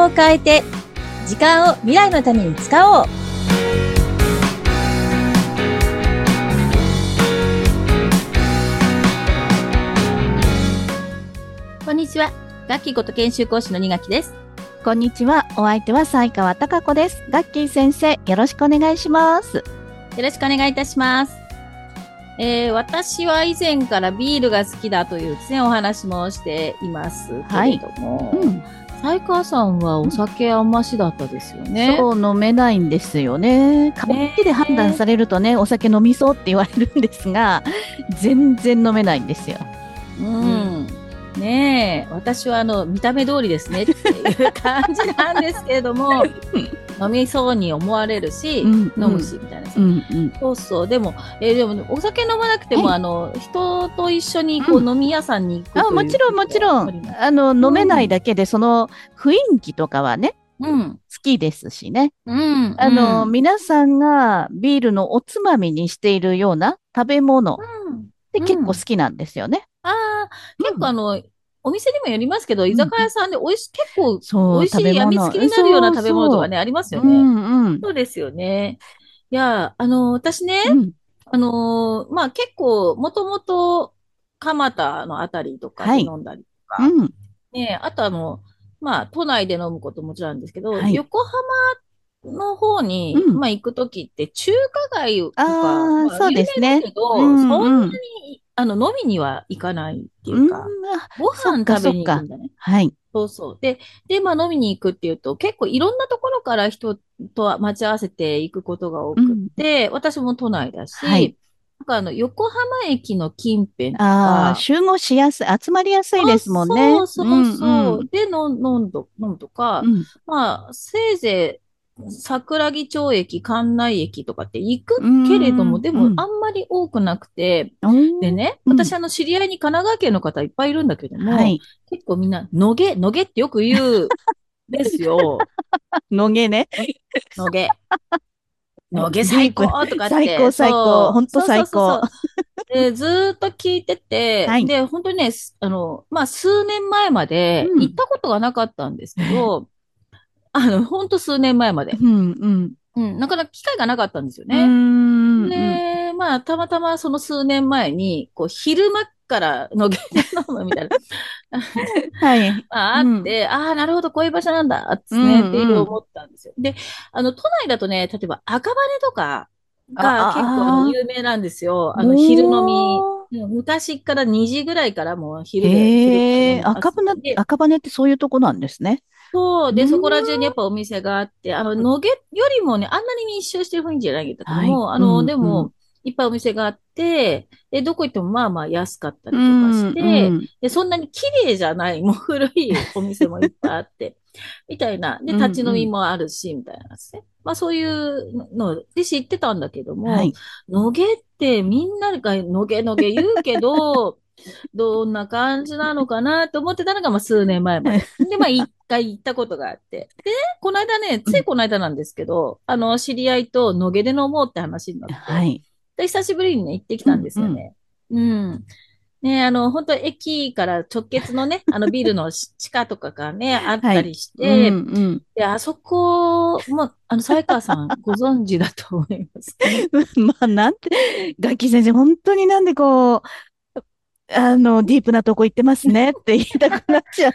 を変えて、時間を未来のために使おう。こんにちは。ガッキーこと研修講師の二垣です。 こんにちは。お相手は西川貴子です。ガッキー先生、よろしくお願いします。 よろしくお願いいたします。私は以前からビールが好きだというですね、お話もしていますけれども、西川さんはお酒あんましだったですよね。 そう、飲めないんですよね。顔だけで判断されるとね、お酒飲みそうって言われるんですが、全然飲めないんですよ。 ねえ、私は見た目通りですねっていう感じなんですけれども、飲みそうに思われるし、飲むし、みたいな。そうそう。でも、お酒飲まなくても、人と一緒に飲み屋さんに行くという。 もちろん、もちろん。飲めないだけで、その雰囲気とかはね、好きですしね。皆さんがビールのおつまみにしているような食べ物って結構好きなんですよね。 結構お店にもよりますけど、居酒屋さんで結構美味しい、やみつきになるような食べ物とかね、ありますよね。そうですよね。いや、私ね、まあ結構、もともと、蒲田のあたりとかで飲んだりとか、ね、あとまあ都内で飲むこともちろんなんですけど、横浜の方に、まあ行くときって中華街とか、まあ有名だけど、そんなに飲みには行かないっていうか、ご飯食べに行くんだね。 はい。 そうそう。で、まあ飲みに行くっていうと、結構いろんなところから人と待ち合わせていくことが多くて、私も都内だし、なんか横浜駅の近辺とか、 集合しやすい、集まりやすいですもんね。 そうそうそう。で、飲むとか、まあ、せいぜい、桜木町駅、関内駅とかって行くけれども、でもあんまり多くなくて、でね、私知り合いに神奈川県の方いっぱいいるんだけども、結構みんな、のげってよく言うんですよ。 のげね。 のげ最高とかって。 最高、最高。ほんと最高。 で、ずーっと聞いてて、で、本当にね、まあ、数年前まで行ったことがなかったんですけど、本当数年前まで。なかなか機会がなかったんですよね。で、まあ、たまたまその数年前に、昼間からのげて飲むみたいな。あって、なるほど、こういう場所なんだ、ってね、っていう思ったんですよ。で、都内だとね、例えば赤羽とかが結構有名なんですよ。昼飲み。昔から2時ぐらいからもう昼で。 赤羽ってそういうとこなんですね。 そう。で、そこら中にやっぱお店があって、野毛よりもね、あんなに密集してる雰囲気じゃないんだけども、でも、いっぱいお店があって、で、どこ行ってもまあまあ安かったりとかして、で、そんなに綺麗じゃない、もう古いお店もいっぱいあって、みたいな。で、立ち飲みもあるし、みたいなですね。まあそういうので知ってたんだけども、野毛ってみんなが野毛言うけど、どんな感じなのかなと思ってたのが、まあ、数年前まで。で、まあ、一回行ったことがあって。でね、この間ね、ついこの間なんですけど、知り合いと野毛で飲もうって話になって、で、久しぶりにね、行ってきたんですよね。ね、本当駅から直結のね、ビルの地下とかがね、あったりして、で、あそこも、才川さんご存知だと思います。 まあ、なんて、ガッキー先生、本当になんでディープなとこ行ってますねって言いたくなっちゃう。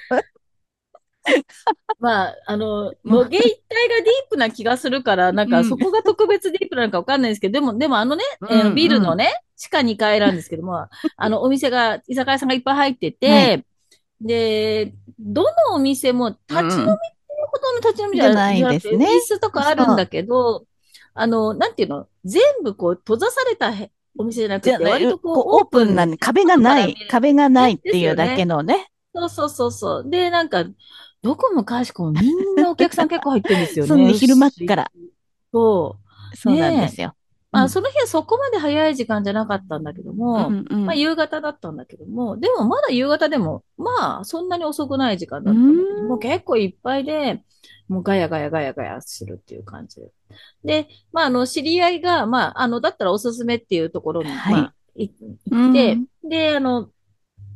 まあ、野毛一帯がディープな気がするから、なんかそこが特別ディープなのかわかんないですけど、でもビルのね、地下2階なんですけども、お店が、居酒屋さんがいっぱい入ってて、で、どのお店も立ち飲みっていうほどの立ち飲みじゃなくて、椅子とかあるんだけど、なんていうの、全部閉ざされたお店じゃなくて、割とオープンな壁がないっていうだけのね。 そう。で、なんか、どこもかしこもみんなお客さん結構入ってるんですよね。 そうね、昼間っから。 そうなんですよ。 まあ、その日はそこまで早い時間じゃなかったんだけども、まあ、夕方だったんだけども、でもまだ夕方でも、まあ、そんなに遅くない時間だったんだけども、結構いっぱいで、もうガヤガヤするっていう感じで。で、まあ、知り合いが、まあ、だったらおすすめっていうところに、まあ、行って、で、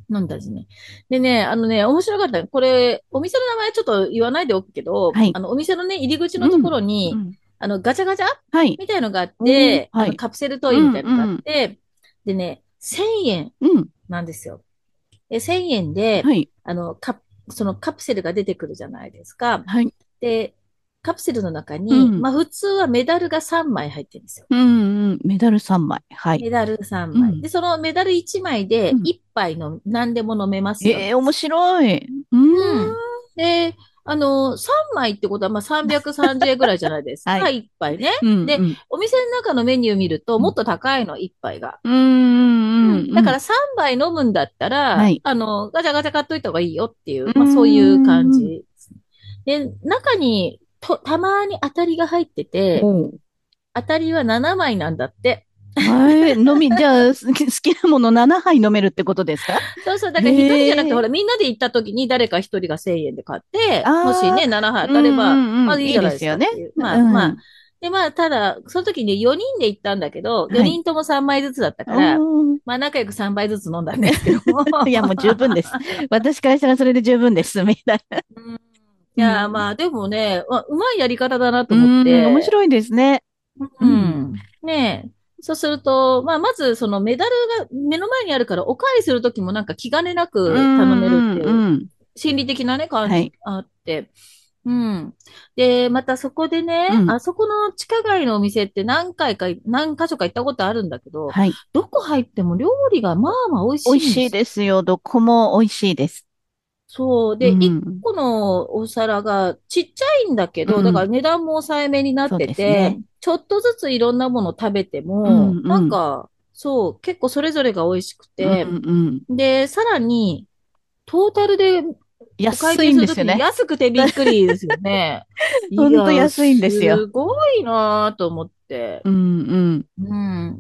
飲んだですね。でね、面白かった。これ、お店の名前ちょっと言わないでおくけど、 はい。 お店のね、入り口のとこうん。 ろに、 うん。 ガチャガチャはい。 みたいのがあっおー、 て、 はい。 カプセルトイみうん、 たいのがあっうん。 て、でね、1000円うん。 なんですよ。1000円で、 はい。 そのカプセルが出てくるじゃないですか。 はい。 で、カプセルの中に、 うん。 まあ普通はメダルが3枚入ってるんですよ。 うん、うん。メダル3枚。はい。 メダル3枚。 うん。 で、そのメダル1枚うん。 で1杯の何でも飲めますよなん面ですよ。 白い。うーうん。 ん。 で、3枚ってことは、まあ、330円ぐらいじゃないですか、 はい。 1杯ね。 うん、 で、 うん。 お店の中のメニュー見ると、 うん。 もっと高いの、1杯が。 うん、うん、 うん。だうん。 から3杯飲むんだったら、 はい。 ガチャガチャ買っといた方がいいよっていうう、まあ、そういう感ーん。 じですね。で、中にたまに当たりが入ってて、 おう。 当たりは7枚なんだって。 はい。じゃあ、好きなもの7杯飲めるってことですか？ そうそう。だから一人じゃなくて、 へえ。 ほら、みんなで行った時に誰か一人が1000円で買って、もしね、 ああ、 7杯う当たれば、 ん、うん、うん。いいまあいいじゃないですですよね。 かっていう。まあまあ。 うん。 で、まあ、ただ、その時に4人で行ったんだけど、4 はい。 人とも3枚ずつだったから、 おー。 まあ仲良く3杯ずつ飲んだんですけども。 いや、もう十分です。私からしたらそれで十分です。みたいな。 うん、いや、 うん。 まあでもね、うまいやり方だなとう思っん、面て、 白いですね。ううん。 ん。ねえ。そうすると、まあ、まずそのメダルが目の前にあるから、おかわりするときもなんか気兼ねなうく頼めるっん、 ていう、 うん、うん。 心理的なね、感じはい。 あって。うん。で、またそこでね、 うん。 あそこの地下街のお店って何箇所か行ったことあるんだけど、 はい。 どこ入っても料理がまあまあ美味美味しいしいんですよ。 ですよ。どこも美味しいです。 そう。 うで、一ん。 個のお皿がちっちゃいんだけど、だからうん。 値段も抑えめになっそうてて、 ですね。 ちょっとずついろんなもの食べても、 うん、うん。 そう、結構それぞれが美味しくうん、 て、 うん。 で、さらに、トータルでお会安い計するときにんですよね。 安くてびっくりですよね。 ほいや、 んと安いんですよ。 すごいなと思って。 うん、うん。 うん。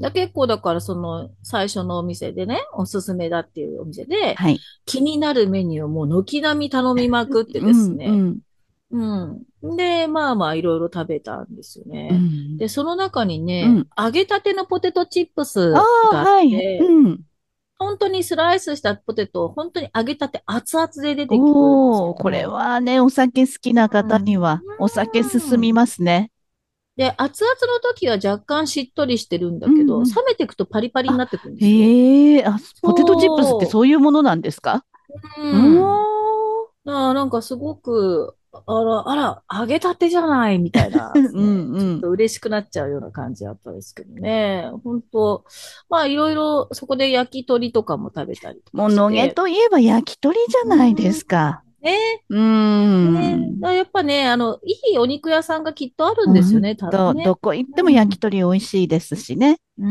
結構だからその最初のお店でね、おすすめだっていうお店で、 はい。 気になるメニューをもう軒並み頼みまくってうん、うですね。 ん。 うん。で、まあまあいろいろ食べたんですようね。 ん。 で、その中にね、 うん。 揚げたてのポテトチップああ、 スがあっはい。 て、 うん。 本当にスライスしたポテトを本当に揚げたて熱々で出てくるんですおー、これけども、 はね、お酒好きなうん。 方には、お酒進みうん。 ますね。 で、熱々の時は若干しっとりしてるんだけど、 うん、うん。 冷めていくとパリパリにあ、 なってくるんですよ。 へえ、あ、ポテトチップスってそそういうものなんですか？ う。 ううん。 ーん。 なんかすごく、揚げたてじゃないみたいなですうね。 ん、うん。 ちょっと嬉しくなっちゃうような感じだったですけどね。本当まあいろいろそこで焼き鳥とかも食べたりともう、野毛かして。 といえば焼き鳥じゃうないですん。 か。 ね、 うーね、 ん。 やっぱね、いいお肉屋さんがきっとあるんですよほんね、多分と、どね。 こ行っても焼きうん。 鳥美味しいですしね。 うん。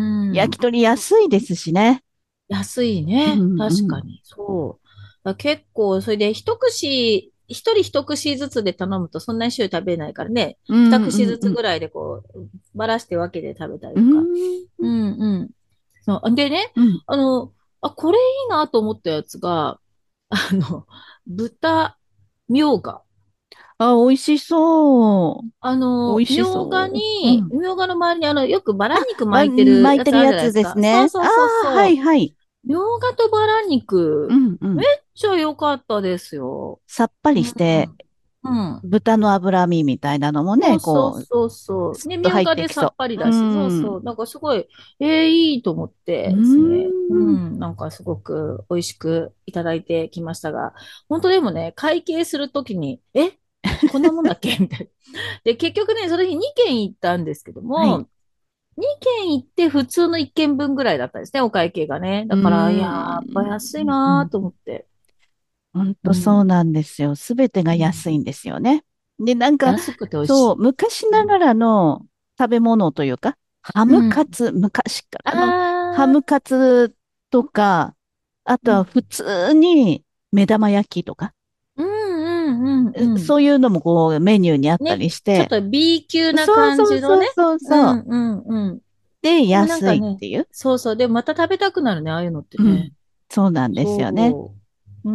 焼き鳥安いですしね。 安いうね。 ん、うん。 確かに。そう。結構、それで一人一串ずつで頼むとそんなに種類食べれないからね、 うん、うん、 二串ずうん。 つぐらいでこう、ばらして分けて食べたりうとか。 ん、 うんうん。そう。でね、 うん。 あの、これいいなと思ったやつが、あの、豚、みょうが。 あ、美味しそう。美味しそう。うん。 みょうがの周りによくバラ肉巻いてる巻いてるやつあるじやつですゃないですか。そうね。ああ、 そうそうそはいはい。 う。みょうがとバラ肉、 うん、うめっん。 ちゃ良かったですよ。 さっぱうりして、 ん。うん。 豚の脂身みたいなのもね、 そうそうこう、 そうそう。ね、 スッと入っみょうがでさってきそぱりう。うだし、そうん。 そう。なんかすごい、いいと思っうてですね。うん。 ん。なんかすごく美味しくいただいてきましたが、本当でもね、会計するときに、こんなもんだっけみたいな。で、結局ね、その日2軒行ったんですけどはい。 も、2軒行って普通の1軒分ぐらいだったんですね、お会計がね。 うだから、いやー、やっぱん。 安いなーと思って。 本当そううん。 なんですよ。すべてがうん。 安いんですよね。で、なんか、 安くて美味しそう、 い。 昔うん。 ながらの食べ物というか、ハうん。 ムカツ、昔からのハムあー、 カツとか、あとはうん。 普通に目玉焼きとか、 うんうんうんうん。 そういうのもこうメニューにあったね、 りして、 ちょっと B 級なそう感じのね。 そうそうそうそう。 うんうんうん。 で、 でもなん安いっかね、 ていう。 そうそう。でもまた食べたくなるね、ああいうのってうん。 ね。 そうなんですよね。 そう。うん。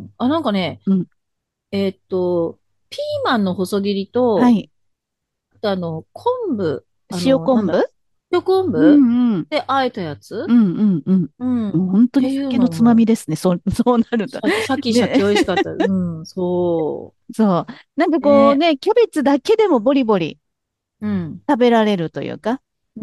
なんかね、 うん。 えーっと、ピーマンの細切りと、 はい。 あと昆布、 塩昆布。 なんだ。 塩昆う布んうん。 で、あえたやつ。 うんうんうん。 うん。っもう本当ていうに酒のつまみのも、 ですね。そうなると。 シャキシャキね。 美味しかった。うん、そそう。なんかう。ね。 こうね、キャベツだけでもボリボリうん。 食べられるというか、 うん。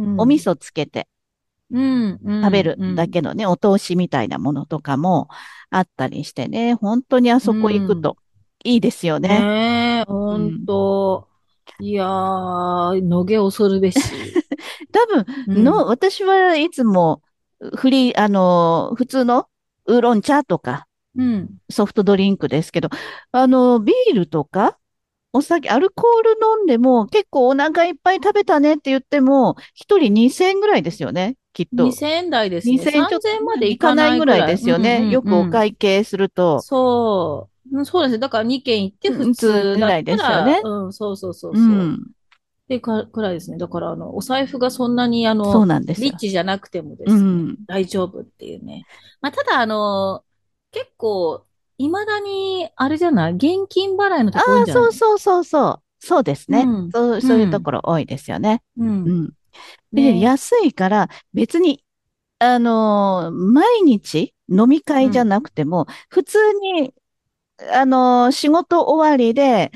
お味噌つけてうん、うん、 食べるうん。 だけのね、お通しみたいなものとかもあったりしてね、本当にあうそこ行くん。 といいですよね。 ねえ、ほんうん。 と。いやー、野毛恐るべし。 多分うん。 私はいつも、普通のウーロン茶とか、 うん。 ソフトドリンクですけど、ビールとか、お酒、アルコール飲んでも結構お腹いっぱい食べたねって言っても、一人2000円ぐらいですよね、きっと。 2000台ですね。 2000円ちょっと 3000までいかいかないぐらいないぐらい。 ですよね。 うん、 よくおうん、うん。 会計すると、 そう。そうですね。だから2軒行って普普通通だっぐらいたら、 ですよね。 そうそうそうそう。 うん。 くらいですね。だから、お財布がそんなに、 そうなんですよ。 リッチじゃなくてもですね、 うん。 大丈夫っていうね。まあ、ただ、結構、未だに、あれじゃない、現金払いのああ、 とこ多いんじゃないの？ そうそうそうそう。そうですね。 うん、 そういうとうん、 ころ多いですよね。 うん。 うん。で、 ね。 安いから別に、毎日飲み会じゃうん、 なくても、普通に、仕事終わりで、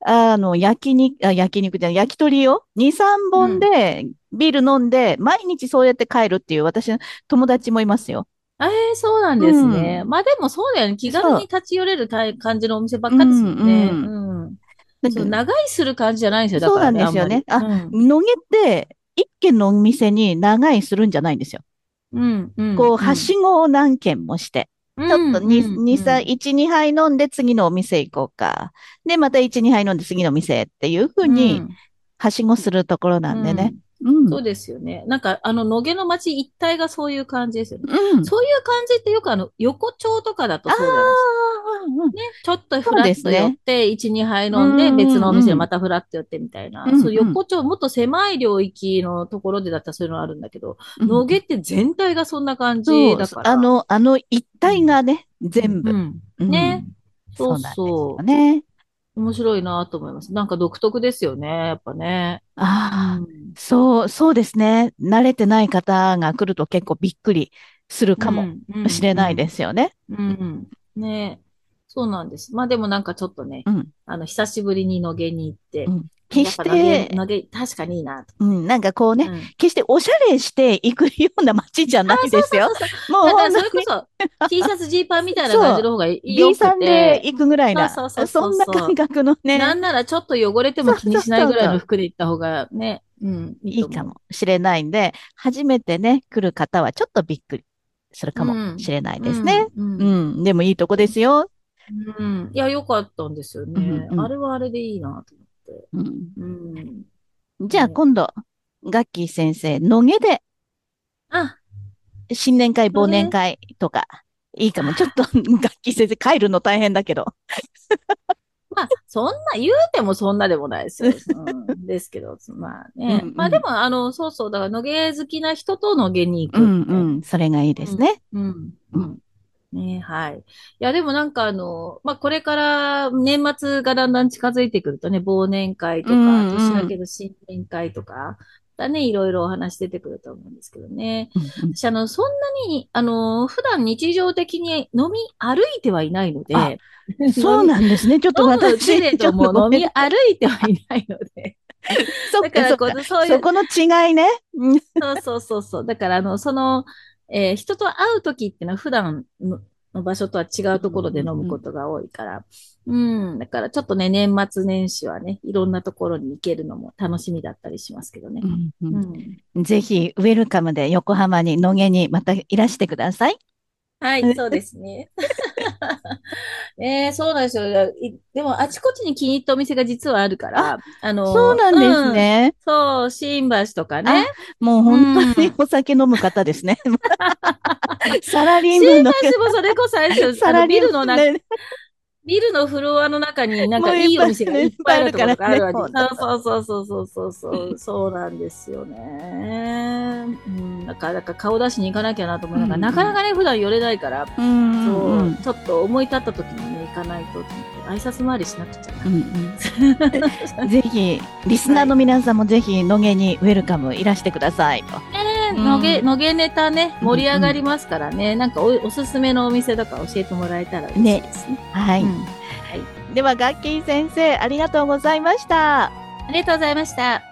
焼肉じゃない、焼き鳥を2、3 うん。 本でビール飲んで、毎日そうやって帰るっていう私の友達もいますよ。 そうなんうですね。 ん。 まあでもそうだよね。気軽にそう。 立ち寄れる感じのお店ばっかですうん、 もんね。 うん。 うん。そう、 なんか、 長居する感じじゃないんですよ。だそうなんからね、 ですよね。 あんまり。 あ、 うん。 野毛って一軒のお店に長居するんじゃないんですよ。 うん、うん、 こう、はうん。 しごを何軒もして。 うちょっとん、うん、う 2、 ん。 1、2杯飲んで次のお店行こうか。で、また1、2杯飲んで次の店っていうふううに、 ん。 はしごするところなんでね。 うん。 うん。 そうですよね。なんか、野毛の町一帯がそういう感じですよね。 うん。 そういう感じってよく横丁とかだとあそうじゃないですか。 あ、うん。 ね。ちょっとそうフラッと寄っですね。 て、1、2杯う飲んで、別のお店でん、うん、 またフラッと寄ってみたいな。 うん、 そう、 うん、 横丁、もっと狭い領域のところでだったらそういうのあるんだけど、 うん。 野毛って全体がそんな感じそう、 だから。 一体うん。 がね、全部。 うん。 うね。 ん。 そうそうなんですよそね。 う。面白いなと思います。なんか独特ですよね。やっぱね。うああ、 ん。 そうですね。慣れてない方が来ると結構びっくりするかもうん、うん、 しれないでうん。 すよね。 うん。ね。そうなんです。まあでもなんかちょっとね、 うん、 久しぶりに野毛に行って、 うん。決しやっぱ野毛、 て、 確かにいいなと。 うん、なんかこうね、 うん。 決しておしゃれしていくような街じゃあ、 ないですよ。 そうそうそうそう。 もうだから本当に、 それこそ T シャツジーパンみたいな感そう、 じの方が良 B くさんでて、 行くぐらいそうな、 そうそうそうそんな感そう。 覚のね、 なんならちょっと汚れても気にそうそうしないぐらいのそうそう、 服で行った方がね、うん、いいと思う。 いいかもしれないんで、初めてね、来る方はちょっとびっくりするかもしうん、 れないうですね。 ん、ううん。 ん、でもいいとこですよ。 うん。いや、良かったんですようん、 ね。 うん、 あれはあれでいいなと思って。 うん。 うん。 じゃあね。 今度、ガッキー先生、野毛であ、 新年会、忘年それ、 会とか、いいかも。ちょっと、 あ、 ガッキー先生帰るの大変だけど。 まあ、そんな、言うてもそんなでもないですよ。うん、ですけど、まあうん、 ね。 うん。 まあでも、そうそう、だから、野毛好きな人と野毛に行く、みうん、 たいな。 うん。それがいいでうん、 すね。 うん、 うん。 うん。ね、はい。いや、でもなんかまあ、これから年末がだんだん近づいてくるとね、忘年会うとか、年ん、うん。 明けの新年会とか、だね、いろいろお話出てくると思うんですけどね。 うん、うん。 私、そんなに、普段日常的に飲み歩いてはいないのあ、 で、 そうなんですね。ちょっと飲むけ私、ちょっとれどもごめん。 飲み歩いてはいないので。 そっか、 だから、 そっか。 そういう、 そこの違いね。うん、 そうそうそうそう。だから、人と会うときっていうのは普段の場所とは違うところで飲むうん、 ことが多いから。うん。だからちょっとね、年末年始はね、いろんなところに行けるのも楽しみだったりしますけどね。 うん、ううん。 ん。ぜひ、ウェルカムで横浜に、野毛にまたいらしてください。 はい、そうですね。そうなんですよ。でも、あちこちに気に入ったお店が実はあるかあ、 ら、 そうなんですうん。 ね。 そう、新橋とかね。 あ、もうう本当にん。 お酒飲む方ですね。サラリー新マンの、 橋もそれこそあれですよ。 サラリーマンで、 ビルのフロアの中になんかいもういっぱい、 いお店がね、いっいっぱいあるところぱいあるからね、 があるわけ。 本当。 そうそうそうそうそうそう、そうなんですよね。うん、だから顔出しに行かなきゃなと思うん、 うのが、なかなかね、普段寄れないから、 うん。うん、うん、 そう、ちょっと思い立った時にね、 行かないとと思って、挨拶回りしなくちゃな。 ぜひ、リスナーの皆さんもぜひ、野毛にウェルカムいらしてくださいと。 野毛ネタね、盛り上がりますからね、なんかおすすめのお店とか教えてもらえたら嬉しいですね。 はい。では、ガッキー先生、ありがとうございました。 ありがとうございました。